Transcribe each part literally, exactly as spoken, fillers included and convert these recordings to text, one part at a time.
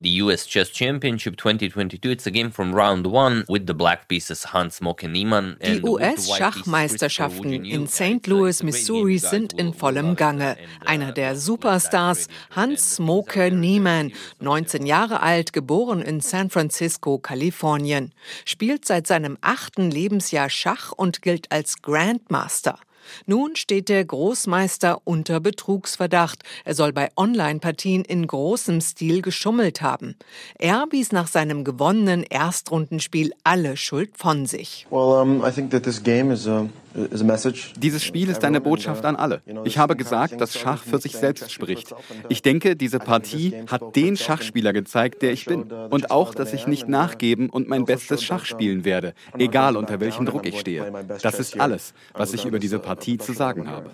The U S Chess Championship twenty twenty-two, it's a game from round one with the black pieces Hans-Moke Niemann. Die U S-Schachmeisterschaften in Saint Louis, Missouri sind in vollem Gange. Einer der Superstars, Hans-Moke Niemann, neunzehn Jahre alt, geboren in San Francisco, Kalifornien, spielt seit seinem achten Lebensjahr Schach und gilt als Grandmaster. Nun steht der Großmeister unter Betrugsverdacht. Er soll bei Online-Partien in großem Stil geschummelt haben. Er wies nach seinem gewonnenen Erstrundenspiel alle Schuld von sich. Well, um, I think that this game is a Dieses Spiel ist eine Botschaft an alle. Ich habe gesagt, dass Schach für sich selbst spricht. Ich denke, diese Partie hat den Schachspieler gezeigt, der ich bin. Und auch, dass ich nicht nachgeben und mein bestes Schach spielen werde, egal unter welchem Druck ich stehe. Das ist alles, was ich über diese Partie zu sagen habe.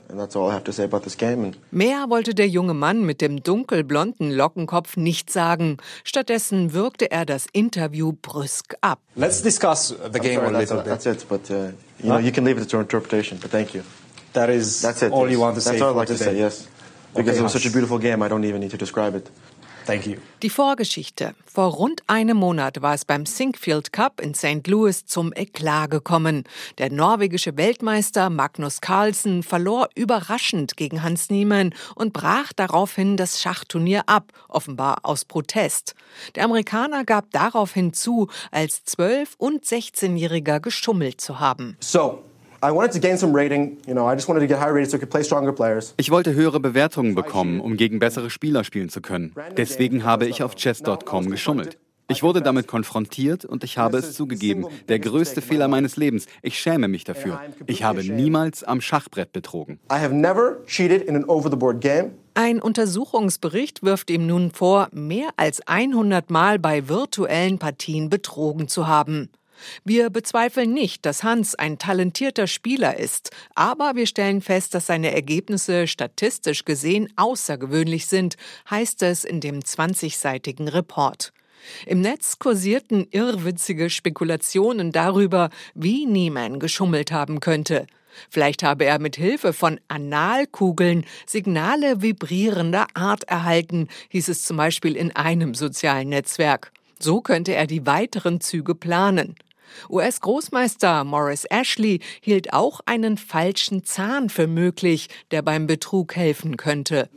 Mehr wollte der junge Mann mit dem dunkelblonden Lockenkopf nicht sagen. Stattdessen wirkte er das Interview brüsk ab. Let's discuss the game a little bit. That's it, but uh, you know, you can leave it to your interpretation. But thank you. That is That's it. all yes. you want to say. That's all I'd for like to today. say. Yes, because Okay, it was such a Hans. beautiful game. I don't even need to describe it. Thank you. Die Vorgeschichte. Vor rund einem Monat war es beim Sinquefield Cup in Saint Louis zum Eklat gekommen. Der norwegische Weltmeister Magnus Carlsen verlor überraschend gegen Hans Niemann und brach daraufhin das Schachturnier ab, offenbar aus Protest. Der Amerikaner gab daraufhin zu, als zwölf- und sechzehnjähriger geschummelt zu haben. So. I wanted to gain some rating, you know, I just wanted to get higher ratings so I could play stronger players. Ich wollte höhere Bewertungen bekommen, um gegen bessere Spieler spielen zu können. Deswegen habe ich auf chess Punkt com geschummelt. Ich wurde damit konfrontiert und ich habe es zugegeben. Der größte Fehler meines Lebens. Ich schäme mich dafür. Ich habe niemals am Schachbrett betrogen. I have never cheated in an over-the-board game. Ein Untersuchungsbericht wirft ihm nun vor, mehr als hundert Mal bei virtuellen Partien betrogen zu haben. Wir bezweifeln nicht, dass Hans ein talentierter Spieler ist, aber wir stellen fest, dass seine Ergebnisse statistisch gesehen außergewöhnlich sind, heißt es in dem zwanzigseitigen Report. Im Netz kursierten irrwitzige Spekulationen darüber, wie Niemann geschummelt haben könnte. Vielleicht habe er mit Hilfe von Analkugeln Signale vibrierender Art erhalten, hieß es zum Beispiel in einem sozialen Netzwerk. So könnte er die weiteren Züge planen. U S-Großmeister Maurice Ashley hielt auch einen falschen Zahn für möglich, der beim Betrug helfen könnte.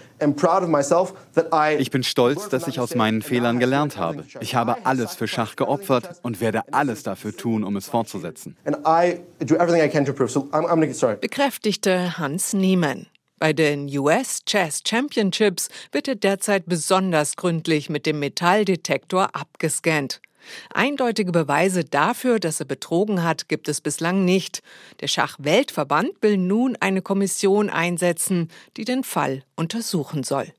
Ich bin stolz, dass ich aus meinen Fehlern gelernt habe. Ich habe alles für Schach geopfert und werde alles dafür tun, um es fortzusetzen. Bekräftigte Hans Niemann. Bei den U S Chess Championships wird er derzeit besonders gründlich mit dem Metalldetektor abgescannt. Eindeutige Beweise dafür, dass er betrogen hat, gibt es bislang nicht. Der Schachweltverband will nun eine Kommission einsetzen, die den Fall untersuchen soll.